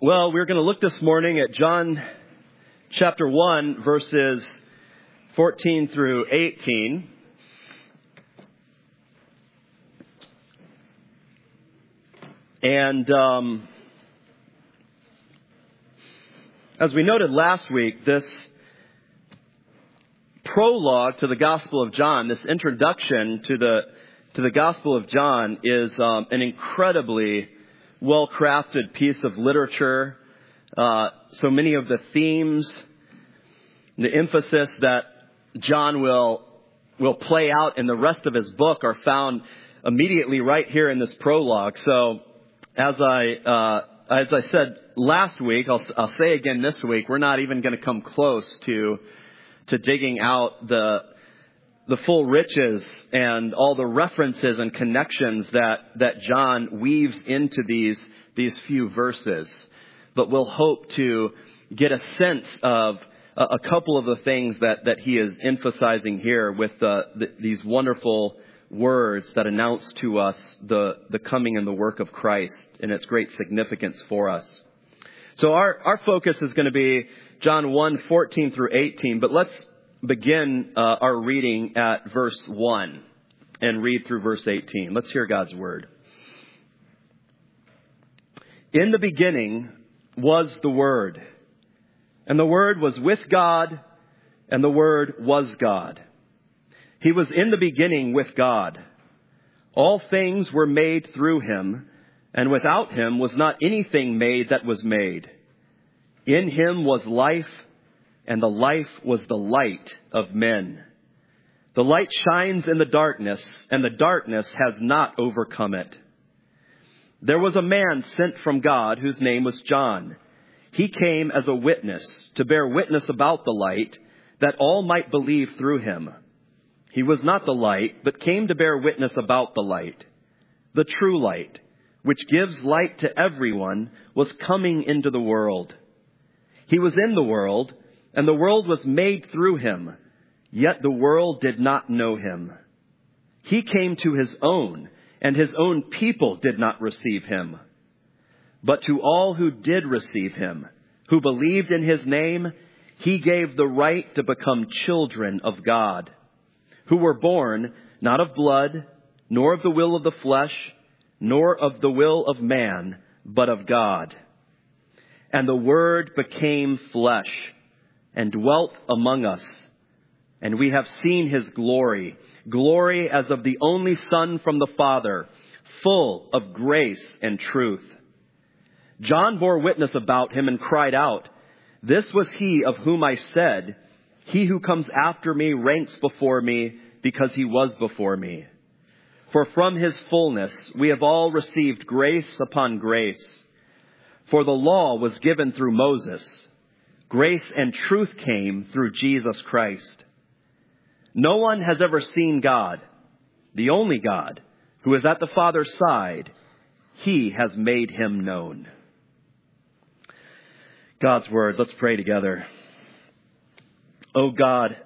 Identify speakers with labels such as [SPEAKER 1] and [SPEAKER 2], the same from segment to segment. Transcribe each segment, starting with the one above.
[SPEAKER 1] Well, we're going to look this morning at John chapter 1, verses 14 through 18. And as we noted last week, this prologue to the Gospel of John, this introduction to the Gospel of John is an incredibly well-crafted piece of literature. So many of the themes, the emphasis that John will play out in the rest of his book are found immediately right here in this prologue. So as I said last week, I'll say again this week, we're not even going to come close to digging out the full riches and all the references and connections that John weaves into these few verses. But we'll hope to get a sense of a couple of the things that he is emphasizing here with these wonderful words that announce to us the coming and the work of Christ and its great significance for us. So our focus is going to be John 1, 14 through 18, but let's begin our reading at verse 1 and read through verse 18. Let's hear God's word. In the beginning was the Word, and the Word was with God, and the Word was God. He was in the beginning with God. All things were made through him, and without him was not anything made that was made. In him was life, and the life was the light of men. The light shines in the darkness, and the darkness has not overcome it. There was a man sent from God whose name was John. He came as a witness to bear witness about the light, that all might believe through him. He was not the light, but came to bear witness about the light. The true light, which gives light to everyone, was coming into the world. He was in the world, and the world was made through him, yet the world did not know him. He came to his own, and his own people did not receive him. But to all who did receive him, who believed in his name, he gave the right to become children of God, who were born not of blood, nor of the will of the flesh, nor of the will of man, but of God. And the Word became flesh and dwelt among us. And we have seen his glory, glory as of the only Son from the Father, full of grace and truth. John bore witness about him and cried out, "This was he of whom I said, 'He who comes after me ranks before me, because he was before me.' For from his fullness we have all received grace upon grace. For the law was given through Moses. Grace and truth came through Jesus Christ. No one has ever seen God, the only God, who is at the Father's side. He has made him known." God's word. Let's pray together. Oh God,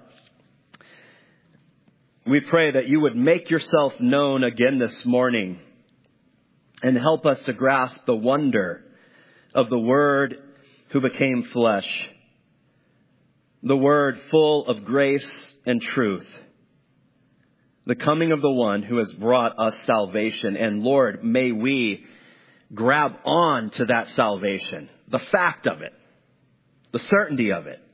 [SPEAKER 1] we pray that you would make yourself known again this morning and help us to grasp the wonder of the Word who became flesh, the Word full of grace and truth, the coming of the one who has brought us salvation. And Lord, may we grab on to that salvation, the fact of it, the certainty of it,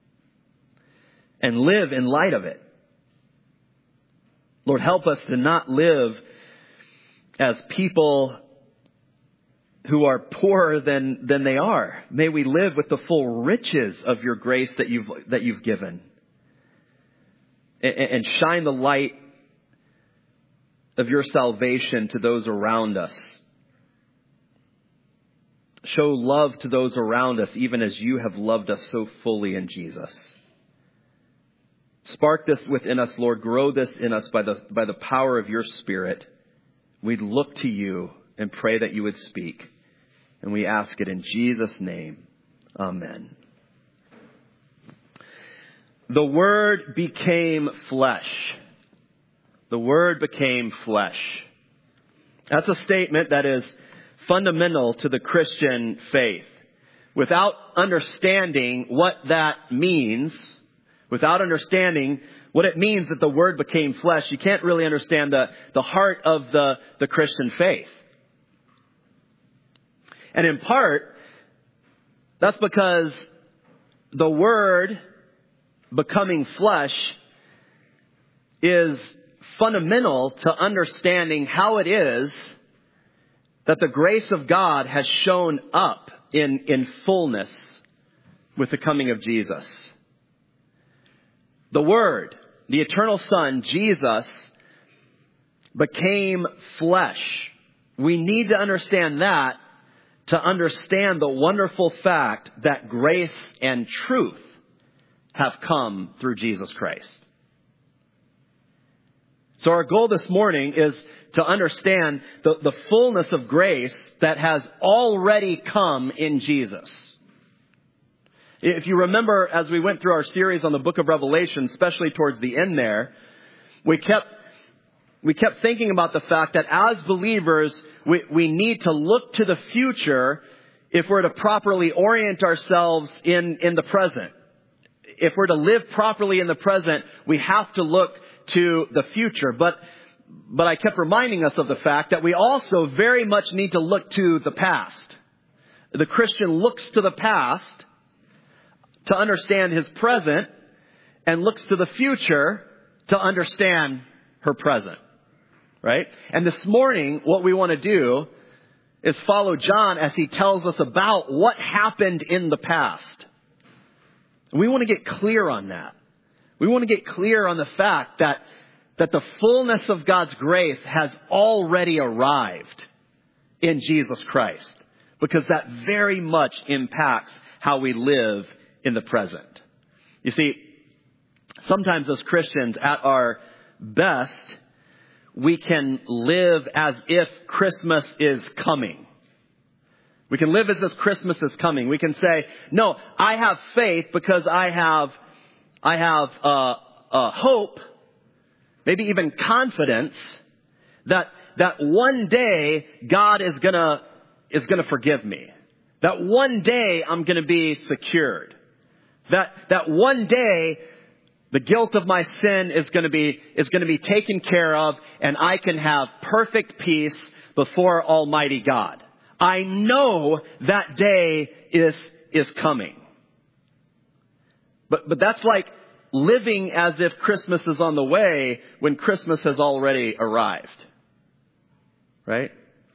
[SPEAKER 1] and live in light of it. Lord, help us to not live as people who are poorer than they are. May we live with the full riches of your grace that you've given, and shine the light of your salvation to those around us. Show love to those around us, even as you have loved us so fully in Jesus. Spark this within us, Lord. Grow this in us by the power of your Spirit. We look to you and pray that you would speak. And we ask it in Jesus' name. Amen. The Word became flesh. The Word became flesh. That's a statement that is fundamental to the Christian faith. without understanding what that means, without understanding what it means that the Word became flesh, you can't really understand the heart of the Christian faith. And in part, that's because the Word becoming flesh is fundamental to understanding how it is that the grace of God has shown up in fullness with the coming of Jesus. The Word, the eternal Son, Jesus, became flesh. We need to understand that to understand the wonderful fact that grace and truth have come through Jesus Christ. So our goal this morning is to understand the fullness of grace that has already come in Jesus. If you remember, as we went through our series on the book of Revelation, especially towards the end there, we kept thinking about the fact that as believers, we need to look to the future if we're to properly orient ourselves in the present. If we're to live properly in the present, we have to look to the future. But I kept reminding us of the fact that we also very much need to look to the past. The Christian looks to the past to understand his present and looks to the future to understand her present. Right? And this morning, what we want to do is follow John as he tells us about what happened in the past. And we want to get clear on that. We want to get clear on the fact that the fullness of God's grace has already arrived in Jesus Christ, because that very much impacts how we live in the present. You see, sometimes as Christians at our best, we can live as if Christmas is coming. We can live as if Christmas is coming. We can say, no, I have faith because I have hope, maybe even confidence that one day God is gonna forgive me. That one day I'm gonna be secured. That one day the guilt of my sin is going to be taken care of, and I can have perfect peace before Almighty God. I know that day is coming. But that's like living as if Christmas is on the way when Christmas has already arrived. Right?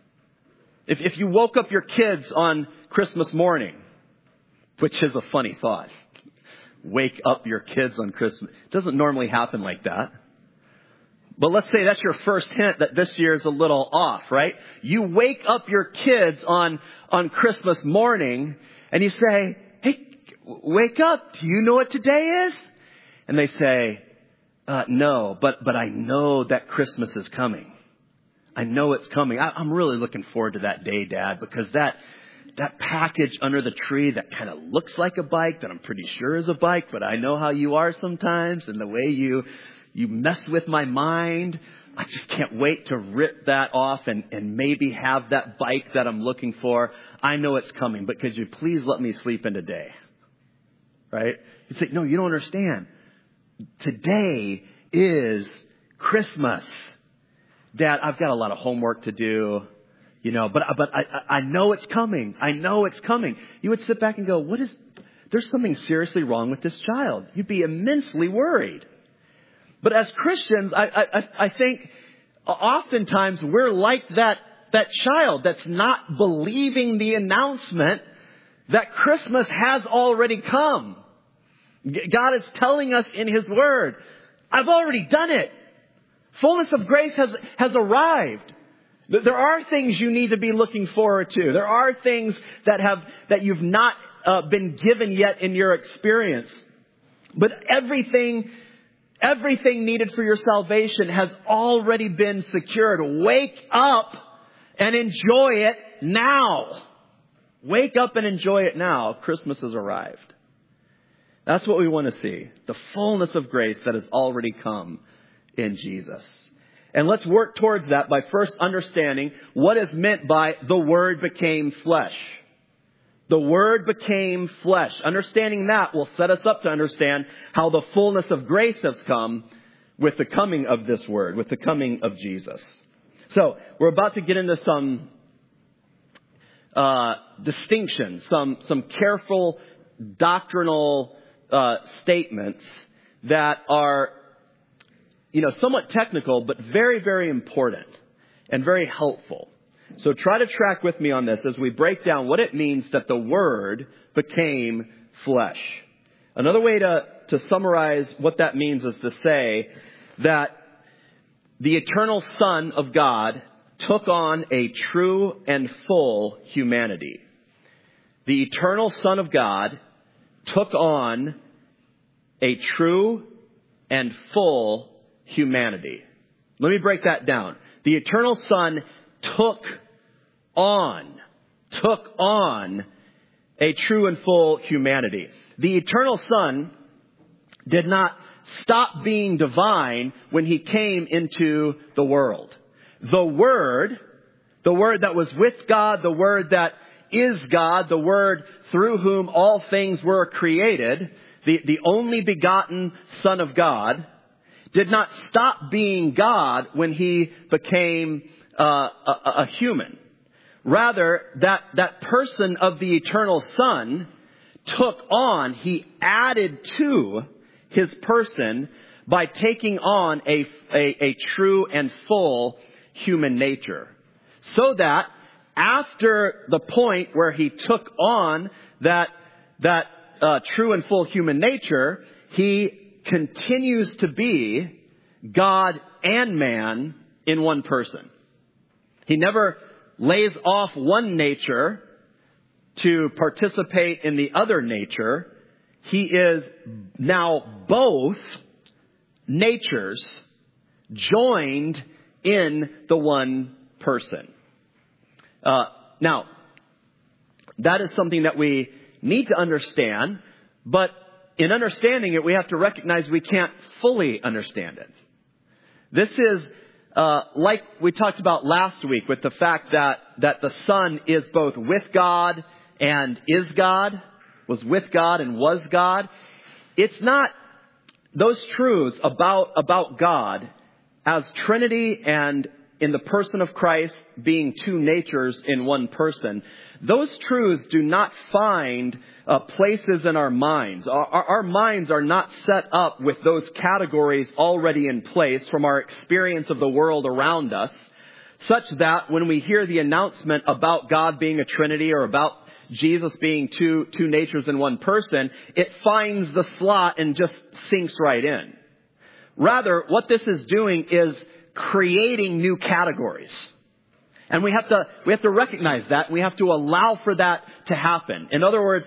[SPEAKER 1] If you woke up your kids on Christmas morning, which is a funny thought. Wake up your kids on Christmas. It doesn't normally happen like that. But let's say that's your first hint that this year is a little off, right? You wake up your kids on Christmas morning and you say, hey, wake up. Do you know what today is? And they say, no, but I know that Christmas is coming. I know it's coming. I'm really looking forward to that day, Dad, because that package under the tree that kind of looks like a bike that I'm pretty sure is a bike, but I know how you are sometimes and the way you mess with my mind. I just can't wait to rip that off and maybe have that bike that I'm looking for. I know it's coming, but could you please let me sleep in today? Right? You'd say, no, you don't understand. Today is Christmas. Dad, I've got a lot of homework to do. But I know it's coming. I know it's coming. You would sit back and go, there's something seriously wrong with this child. You'd be immensely worried. But as Christians, I think oftentimes we're like that child that's not believing the announcement that Christmas has already come. God is telling us in His Word, I've already done it. Fullness of grace has arrived. There are things you need to be looking forward to. There are things that you've not been given yet in your experience. But everything needed for your salvation has already been secured. Wake up and enjoy it now. Wake up and enjoy it now. Christmas has arrived. That's what we want to see. The fullness of grace that has already come in Jesus. And let's work towards that by first understanding what is meant by the Word became flesh. The Word became flesh. Understanding that will set us up to understand how the fullness of grace has come with the coming of this Word, with the coming of Jesus. So, we're about to get into some distinctions, some careful doctrinal statements that are, somewhat technical, but very, very important and very helpful. So try to track with me on this as we break down what it means that the Word became flesh. Another way to summarize what that means is to say that the eternal Son of God took on a true and full humanity. The eternal Son of God took on a true and full humanity. Let me break that down. The eternal Son took on a true and full humanity. The eternal Son did not stop being divine when he came into the world. The Word that was with God, the Word that is God, the Word through whom all things were created, the only begotten Son of God, did not stop being God when he became a human. Rather, that person of the eternal Son he added to his person by taking on a true and full human nature. So that after the point where he took on that true and full human nature, he continues to be God and man in one person. He never lays off one nature to participate in the other nature. He is now both natures joined in the one person. Now, that is something that we need to understand, but in understanding it, we have to recognize we can't fully understand it. This is like we talked about last week with the fact that the Son is both with God and is God, was with God and was God. It's not those truths about God as Trinity and in the person of Christ being two natures in one person. Those truths do not find places in our minds. Our minds are not set up with those categories already in place from our experience of the world around us, such that when we hear the announcement about God being a Trinity or about Jesus being two natures in one person, it finds the slot and just sinks right in. Rather, what this is doing is creating new categories. And we have to recognize that. We have to allow for that to happen. In other words,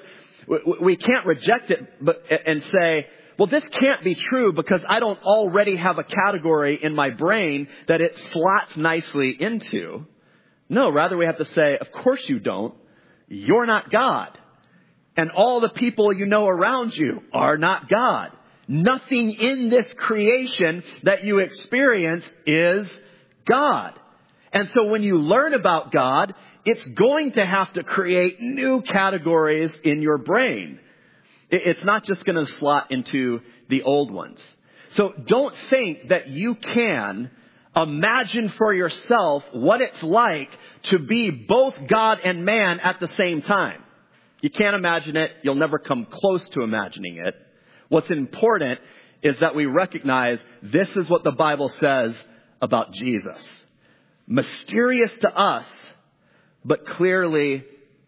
[SPEAKER 1] we can't reject it and say, well, this can't be true because I don't already have a category in my brain that it slots nicely into. No, rather we have to say, of course you don't. You're not God. And all the people you know around you are not God. Nothing in this creation that you experience is God. And so when you learn about God, it's going to have to create new categories in your brain. It's not just going to slot into the old ones. So don't think that you can imagine for yourself what it's like to be both God and man at the same time. You can't imagine it. You'll never come close to imagining it. What's important is that we recognize this is what the Bible says about Jesus. Mysterious to us, but clearly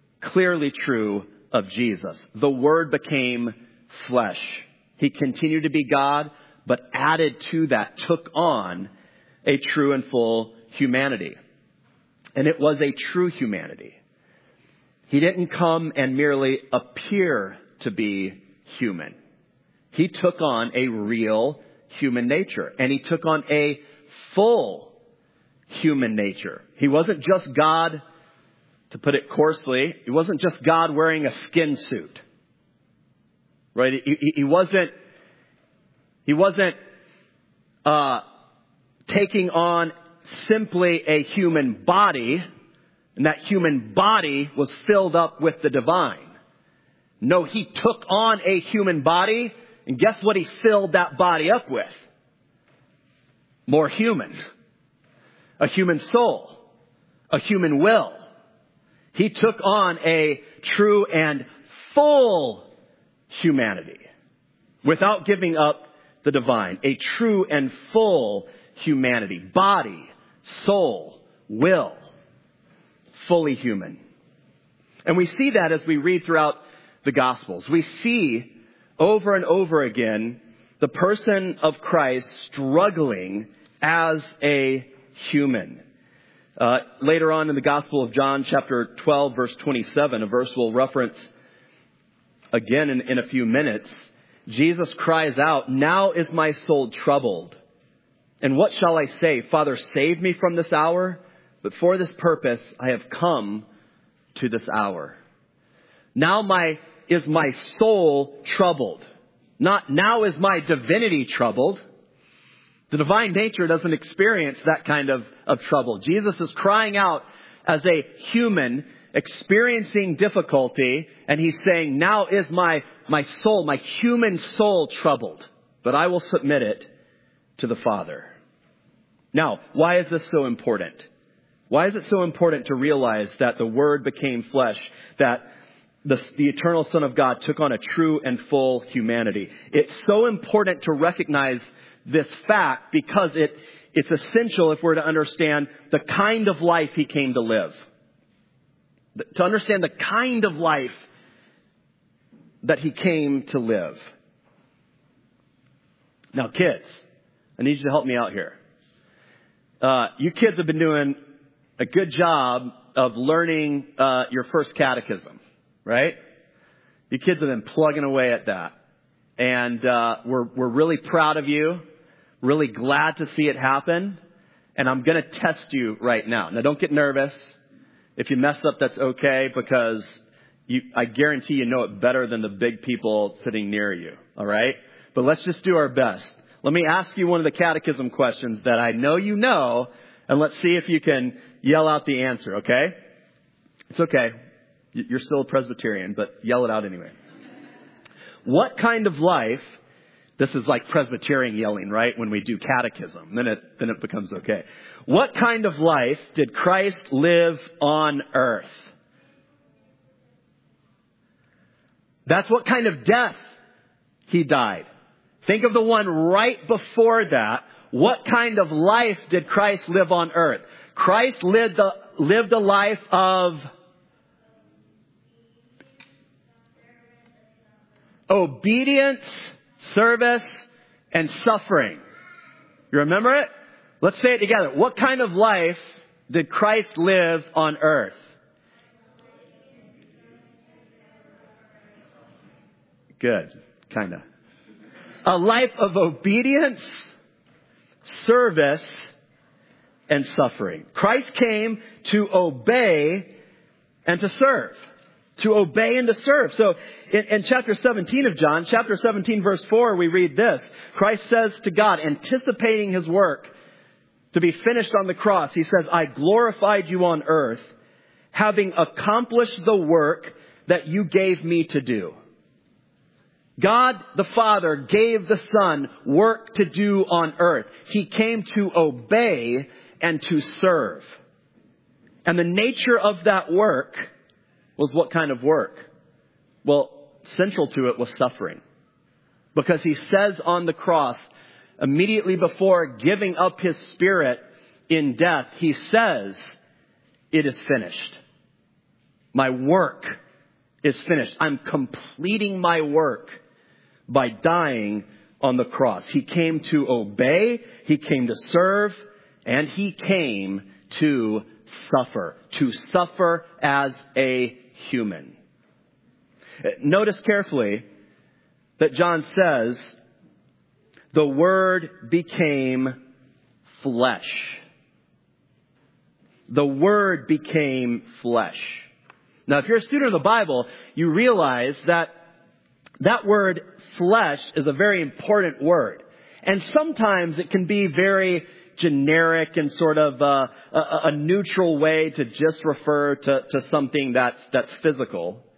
[SPEAKER 1] true of Jesus. The Word became flesh. He continued to be God, but added to that, took on a true and full humanity. And it was a true humanity. He didn't come and merely appear to be human. He took on a real human nature, and he took on a full human nature. He wasn't just God, to put it coarsely, he wasn't just God wearing a skin suit. Right? He wasn't taking on simply a human body, and that human body was filled up with the divine. No, he took on a human body, and guess what he filled that body up with? More human. A human soul. A human will. He took on a true and full humanity without giving up the divine. A true and full humanity. Body, soul, will. Fully human. And we see that as we read throughout the Gospels. We see over and over again the person of Christ struggling as a human. Later on in the Gospel of John, chapter 12, verse 27, a verse we'll reference again in a few minutes, Jesus cries out, "Now is my soul troubled. And what shall I say? Father, save me from this hour. But for this purpose, I have come to this hour." Now is my soul troubled. Not now is my divinity troubled. The divine nature doesn't experience that kind of trouble. Jesus is crying out as a human experiencing difficulty, and he's saying, now is my soul, my human soul troubled, but I will submit it to the Father. Now, why is this so important? Why is it so important to realize that the Word became flesh, that the eternal Son of God took on a true and full humanity? It's so important to recognize this fact because it's essential if we're to understand the kind of life he came to live. To understand the kind of life that he came to live. Now, kids, I need you to help me out here. You kids have been doing a good job of learning your first catechism, right? You kids have been plugging away at that. And we're really proud of you. Really glad to see it happen. And I'm going to test you right now. Now, don't get nervous. If you mess up, that's okay, because I guarantee you know it better than the big people sitting near you. All right? But let's just do our best. Let me ask you one of the catechism questions that I know you know, and let's see if you can yell out the answer, okay? It's okay. You're still a Presbyterian, but yell it out anyway. What kind of life... This is like Presbyterian yelling, right? When we do catechism, then it becomes okay. What kind of life did Christ live on earth? That's what kind of death he died. Think of the one right before that. What kind of life did Christ live on earth? Christ lived a life of obedience, service, and suffering. You remember it? Let's say it together. What kind of life did Christ live on earth? Good. Kind of. A life of obedience, service, and suffering. Christ came to obey and to serve. To obey and to serve. So in chapter 17 of John, chapter 17 verse 4, we read this. Christ says to God, anticipating his work to be finished on the cross, he says, I glorified you on earth, having accomplished the work that you gave me to do. God the Father gave the Son work to do on earth. He came to obey and to serve. And the nature of that work was what kind of work? Well, central to it was suffering. Because he says on the cross, immediately before giving up his spirit in death, he says, it is finished. My work is finished. I'm completing my work by dying on the cross. He came to obey, he came to serve, and he came to suffer as a human. Notice carefully that John says, the Word became flesh. The Word became flesh. Now, if you're a student of the Bible, you realize that word flesh is a very important word. And sometimes it can be very generic and sort of a neutral way to just refer to something that's physical.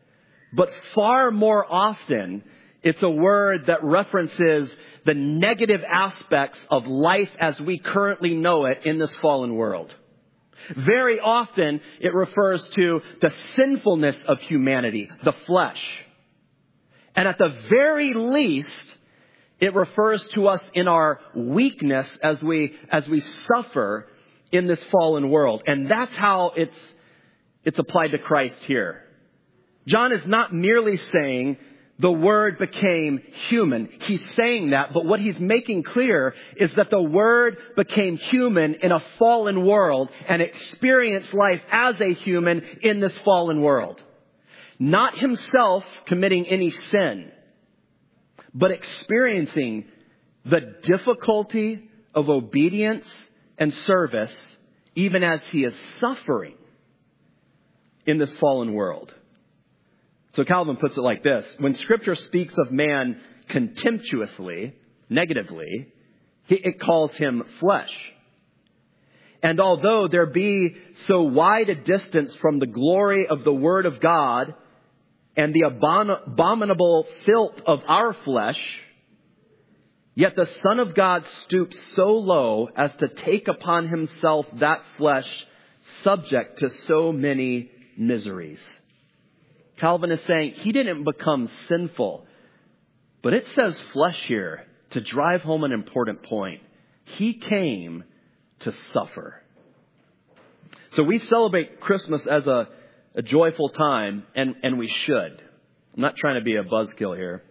[SPEAKER 1] But far more often, it's a word that references the negative aspects of life as we currently know it in this fallen world. Very often, it refers to the sinfulness of humanity, the flesh. And at the very least, it refers to us in our weakness as we suffer in this fallen world. And that's how it's applied to Christ here. John is not merely saying the Word became human. He's saying that, but what he's making clear is that the Word became human in a fallen world and experienced life as a human in this fallen world. Not himself committing any sin, but experiencing the difficulty of obedience and service even as he is suffering in this fallen world. So Calvin puts it like this: when Scripture speaks of man contemptuously, negatively, it calls him flesh. And although there be so wide a distance from the glory of the Word of God and the abominable filth of our flesh, yet the Son of God stoops so low as to take upon himself that flesh subject to so many miseries. Calvin is saying he didn't become sinful, but it says flesh here to drive home an important point. He came to suffer. So we celebrate Christmas as a joyful time, and we should. I'm not trying to be a buzzkill here.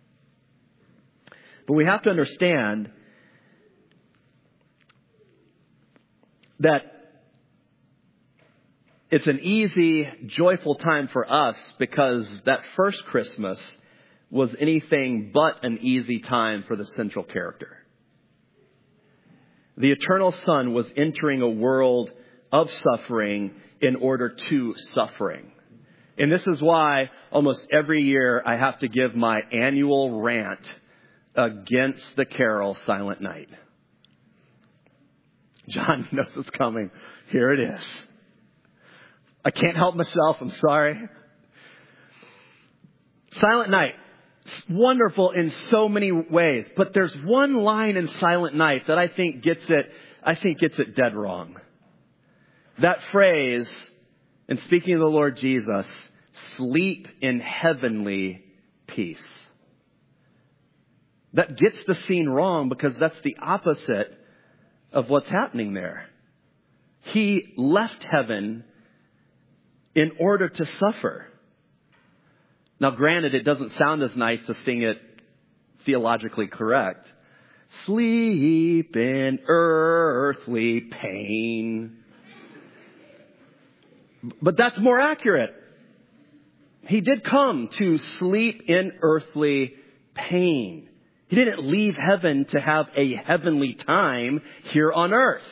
[SPEAKER 1] But we have to understand that it's an easy, joyful time for us because that first Christmas was anything but an easy time for the central character. The eternal Son was entering a world of suffering in order to suffering. And this is why almost every year I have to give my annual rant against the carol Silent Night. John knows it's coming. Here it is. I can't help myself. I'm sorry. Silent Night. Wonderful in so many ways. But there's one line in Silent Night that I think gets it dead wrong. That phrase, in speaking of the Lord Jesus, sleep in heavenly peace. That gets the scene wrong because that's the opposite of what's happening there. He left heaven in order to suffer. Now, granted, it doesn't sound as nice to sing it theologically correct. Sleep in earthly pain. But that's more accurate. He did come to sleep in earthly pain. He didn't leave heaven to have a heavenly time here on earth.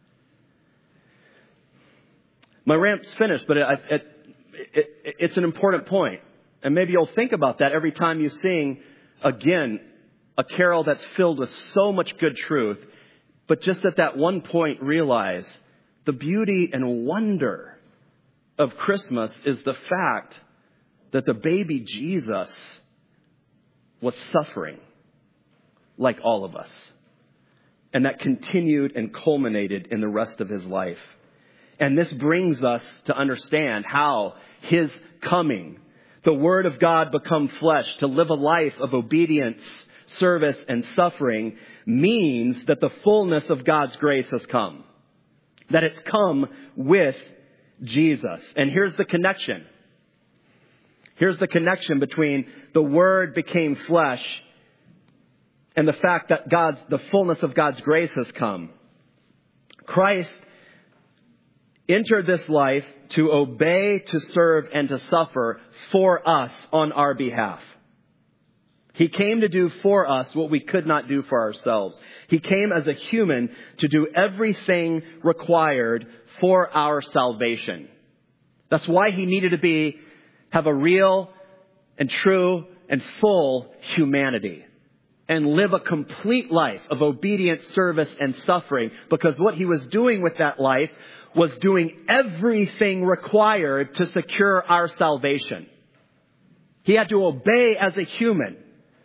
[SPEAKER 1] My rant's finished, but it's an important point. And maybe you'll think about that every time you sing, again, a carol that's filled with so much good truth. But just at that one point, realize the beauty and wonder of Christmas is the fact that the baby Jesus was suffering like all of us. And that continued and culminated in the rest of his life. And this brings us to understand how his coming, the Word of God become flesh, to live a life of obedience, service, and suffering, means that the fullness of God's grace has come. That it's come with Jesus. And here's the connection. Here's the connection between the Word became flesh and the fact that the fullness of God's grace has come. Christ entered this life to obey, to serve, and to suffer for us on our behalf. He came to do for us what we could not do for ourselves. He came as a human to do everything required for our salvation. That's why he needed to have a real and true and full humanity and live a complete life of obedience, service, and suffering, because what he was doing with that life was doing everything required to secure our salvation. He had to obey as a human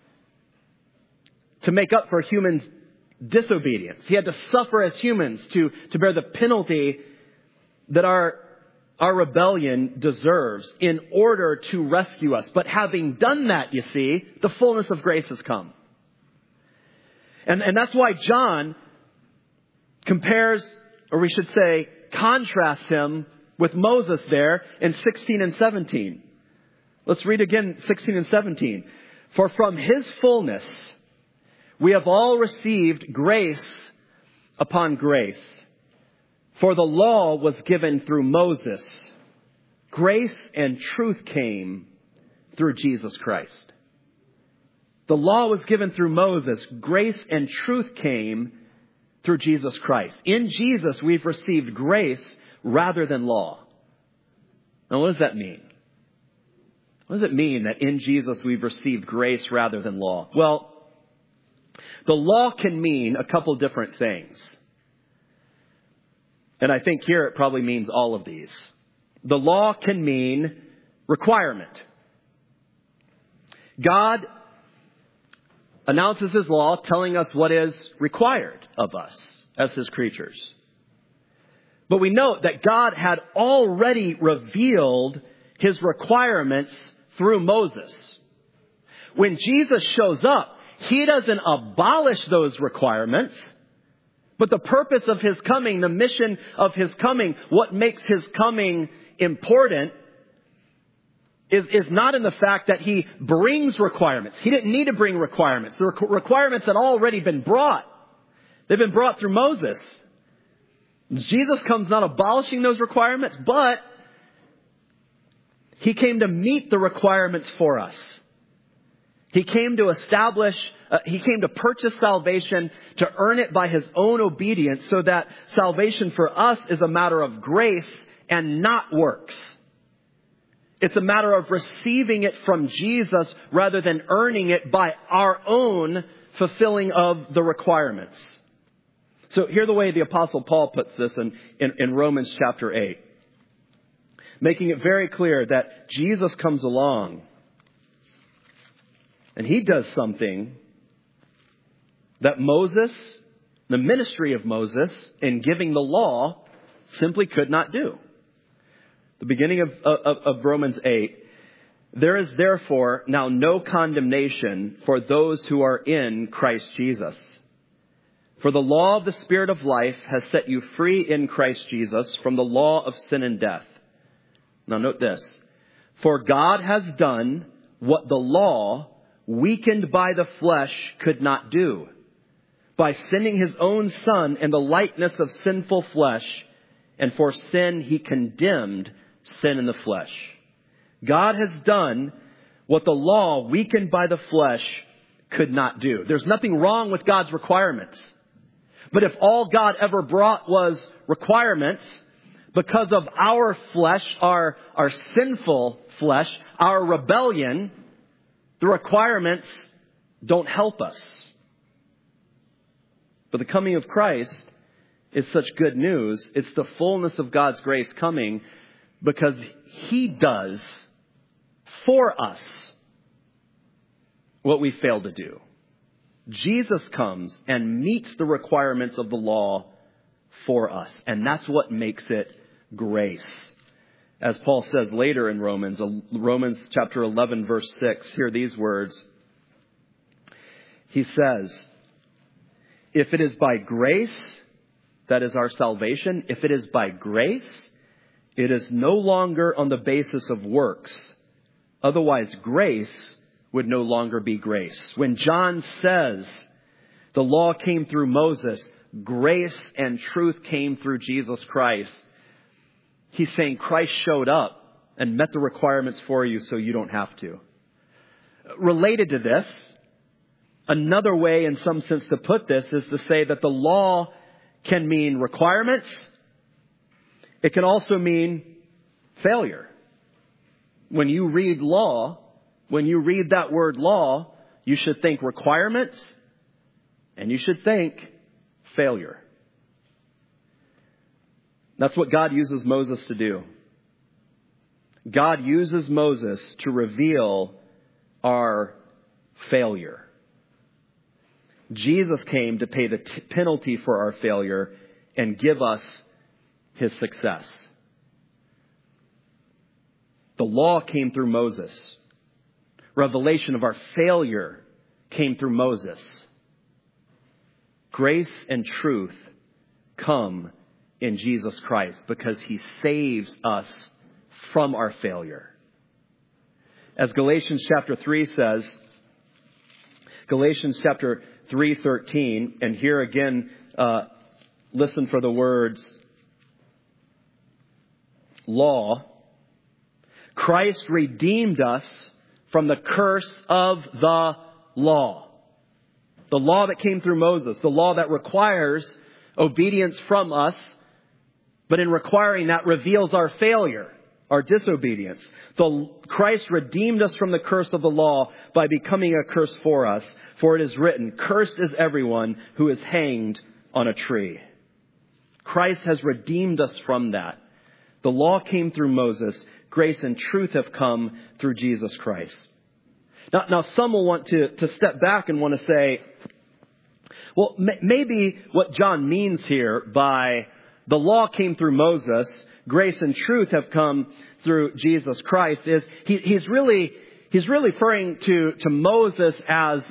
[SPEAKER 1] to make up for humans' disobedience. He had to suffer as humans to bear the penalty that our rebellion deserves in order to rescue us. But having done that, you see, the fullness of grace has come. And that's why John compares, or we should say, contrasts him with Moses there in 16 and 17. Let's read again 16 and 17. For from his fullness we have all received grace upon grace. For the law was given through Moses. Grace and truth came through Jesus Christ. The law was given through Moses. Grace and truth came through Jesus Christ. In Jesus, we've received grace rather than law. Now, what does that mean? What does it mean that in Jesus we've received grace rather than law? Well, the law can mean a couple different things. And I think here it probably means all of these. The law can mean requirement. God announces his law telling us what is required of us as his creatures. But we note that God had already revealed his requirements through Moses. When Jesus shows up, he doesn't abolish those requirements, but the purpose of his coming, the mission of his coming, what makes his coming important is not in the fact that he brings requirements. He didn't need to bring requirements. The requirements had already been brought. They've been brought through Moses. Jesus comes not abolishing those requirements, but he came to meet the requirements for us. He came to he came to purchase salvation, to earn it by his own obedience, so that salvation for us is a matter of grace and not works. It's a matter of receiving it from Jesus rather than earning it by our own fulfilling of the requirements. So here's the way the Apostle Paul puts this in Romans chapter 8. Making it very clear that Jesus comes along and he does something that Moses, the ministry of Moses in giving the law, simply could not do. The beginning of Romans 8, there is therefore now no condemnation for those who are in Christ Jesus. For the law of the Spirit of life has set you free in Christ Jesus from the law of sin and death. Now note this. For God has done what the law, weakened by the flesh, could not do, by sending his own Son in the likeness of sinful flesh, and for sin he condemned sin in the flesh. God has done what the law, weakened by the flesh, could not do. There's nothing wrong with God's requirements. But if all God ever brought was requirements, because of our flesh, our sinful flesh, our rebellion, the requirements don't help us. But the coming of Christ is such good news. It's the fullness of God's grace coming because he does for us what we fail to do. Jesus comes and meets the requirements of the law for us. And that's what makes it grace. As Paul says later in Romans chapter 11, verse 6, hear these words. He says, if it is by grace, that is our salvation, if it is by grace, it is no longer on the basis of works. Otherwise, grace would no longer be grace. When John says the law came through Moses, grace and truth came through Jesus Christ, he's saying Christ showed up and met the requirements for you so you don't have to. Related to this, another way in some sense to put this is to say that the law can mean requirements. It can also mean failure. When you read law, when you read that word law, you should think requirements and you should think failure. That's what God uses Moses to do. God uses Moses to reveal our failure. Jesus came to pay the penalty for our failure and give us his success. The law came through Moses. Revelation of our failure came through Moses. Grace and truth come in Jesus Christ because he saves us from our failure. As Galatians chapter 3 says, Galatians chapter 3:13, and here again, listen for the words law. Christ redeemed us from the curse of the law. The law that came through Moses, the law that requires obedience from us, but in requiring that reveals our failure, our disobedience. Christ redeemed us from the curse of the law by becoming a curse for us. For it is written, cursed is everyone who is hanged on a tree. Christ has redeemed us from that. The law came through Moses. Grace and truth have come through Jesus Christ. Now some will want to step back and want to say, well, maybe what John means here by the law came through Moses, grace and truth have come through Jesus Christ is he's really referring to Moses as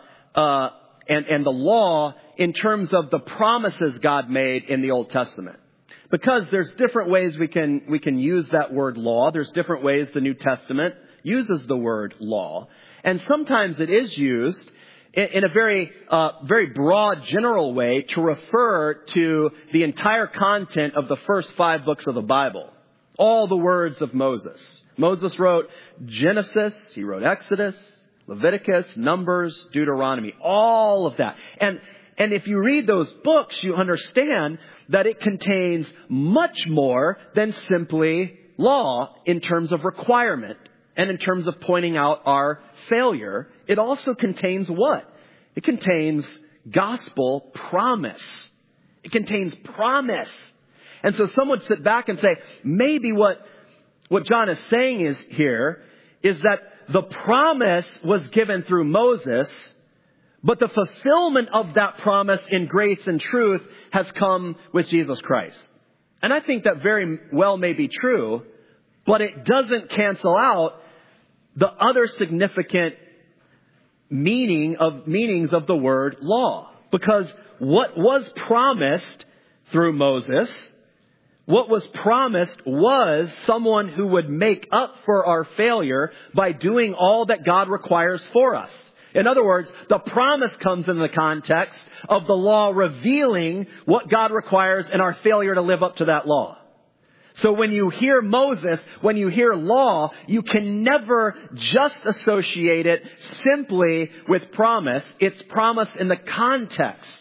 [SPEAKER 1] and the law in terms of the promises God made in the Old Testament. Because there's different ways we can use that word law. There's different ways the New Testament uses the word law. And sometimes it is used in a very broad, general way to refer to the entire content of the first 5 books of the Bible. All the words of Moses. Moses wrote Genesis, he wrote Exodus, Leviticus, Numbers, Deuteronomy, all of that. And if you read those books, you understand that it contains much more than simply law in terms of requirement and in terms of pointing out our failure. It also contains what? It contains gospel promise. It contains promise. And so some would sit back and say, maybe what John is saying is here is that the promise was given through Moses, but the fulfillment of that promise in grace and truth has come with Jesus Christ. And I think that very well may be true, but it doesn't cancel out the other significant meanings of the word law. Because what was promised through Moses, what was promised was someone who would make up for our failure by doing all that God requires for us. In other words, the promise comes in the context of the law revealing what God requires and our failure to live up to that law. So when you hear Moses, when you hear law, you can never just associate it simply with promise. It's promise in the context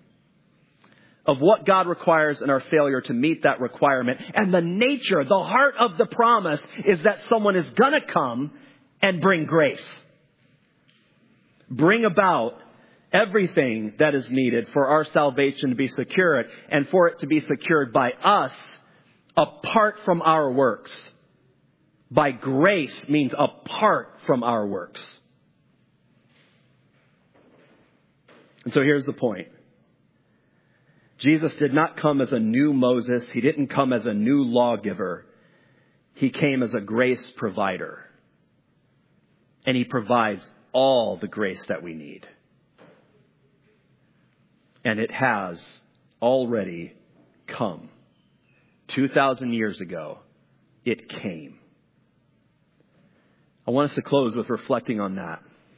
[SPEAKER 1] of what God requires and our failure to meet that requirement. And the nature, the heart of the promise is that someone is going to come and bring grace. Bring about everything that is needed for our salvation to be secured and for it to be secured by us apart from our works. By grace means apart from our works. And so here's the point. Jesus did not come as a new Moses. He didn't come as a new lawgiver. He came as a grace provider. And he provides all the grace that we need. And it has already come. 2,000 years ago, it came. I want us to close with reflecting on that.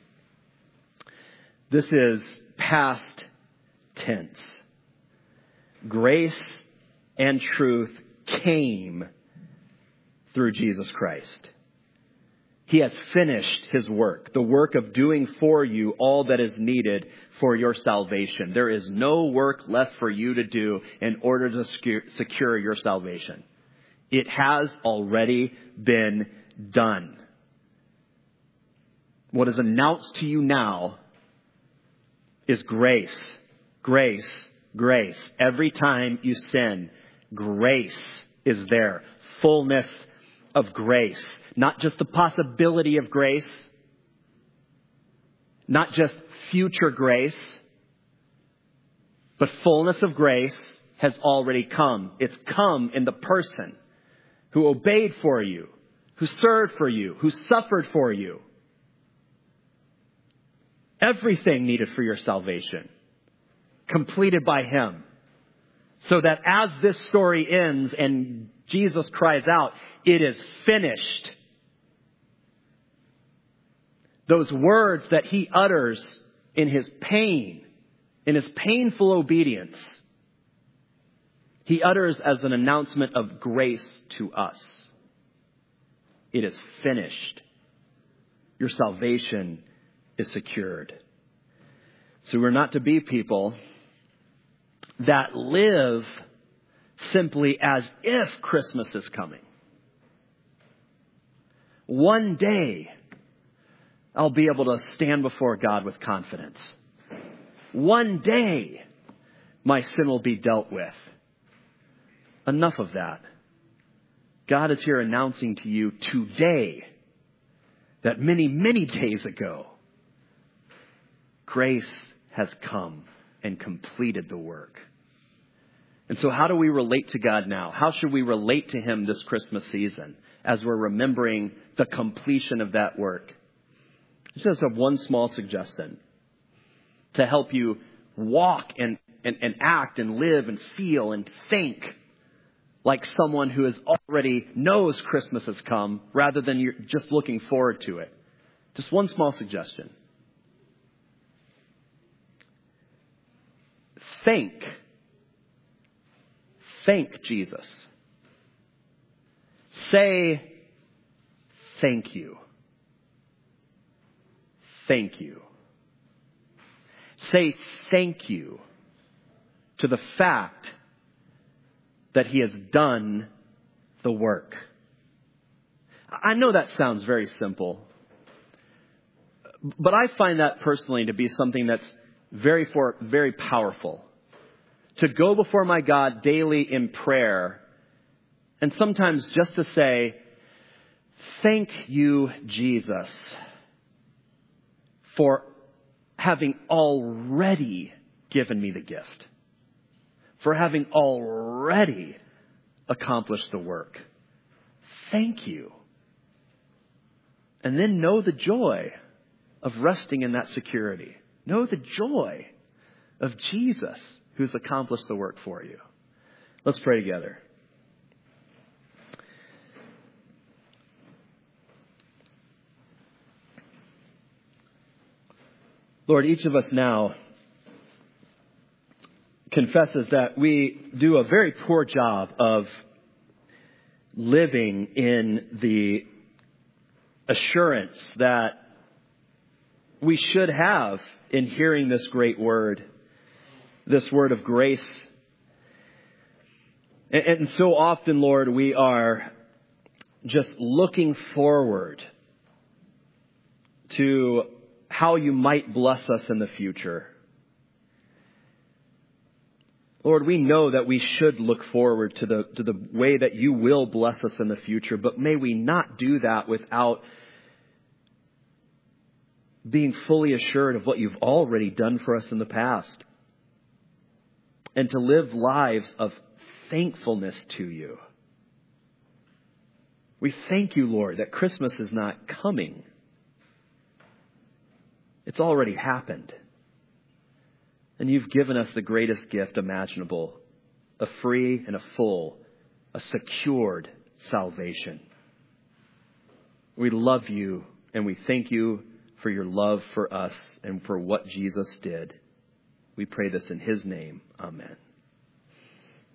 [SPEAKER 1] This is past tense. Grace and truth came through Jesus Christ. He has finished his work, the work of doing for you all that is needed for your salvation. There is no work left for you to do in order to secure your salvation. It has already been done. What is announced to you now is grace, grace, grace. Every time you sin, grace is there. Fullness of grace. Not just the possibility of grace, not just future grace, but fullness of grace has already come. It's come in the person who obeyed for you, who served for you, who suffered for you. Everything needed for your salvation, completed by Him. So that as this story ends and Jesus cries out, "It is finished," those words that He utters in His pain, in His painful obedience, He utters as an announcement of grace to us. It is finished. Your salvation is secured. So we're not to be people that live simply as if Christmas is coming. One day, I'll be able to stand before God with confidence. One day, my sin will be dealt with. Enough of that. God is here announcing to you today that many, many days ago, grace has come and completed the work. And so how do we relate to God now? How should we relate to Him this Christmas season as we're remembering the completion of that work? I just have one small suggestion to help you walk and act and live and feel and think like someone who has already knows Christmas has come rather than you're just looking forward to it. Just one small suggestion. Thank Jesus. Say, thank you. Thank you. Say thank you to the fact that He has done the work. I know that sounds very simple, but I find that personally to be something that's very powerful. To go before my God daily in prayer, and sometimes just to say, thank you, Jesus, for having already given me the gift, for having already accomplished the work. Thank you. And then know the joy of resting in that security. Know the joy of Jesus who's accomplished the work for you. Let's pray together. Lord, each of us now confesses that we do a very poor job of living in the assurance that we should have in hearing this great word, this word of grace. And so often, Lord, we are just looking forward to how you might bless us in the future. Lord, we know that we should look forward to the way that you will bless us in the future, but may we not do that without being fully assured of what you've already done for us in the past. And to live lives of thankfulness to you. We thank you, Lord, that Christmas is not coming. It's already happened. And you've given us the greatest gift imaginable, a free and a full, a secured salvation. We love you and we thank you for your love for us and for what Jesus did. We pray this in His name. Amen.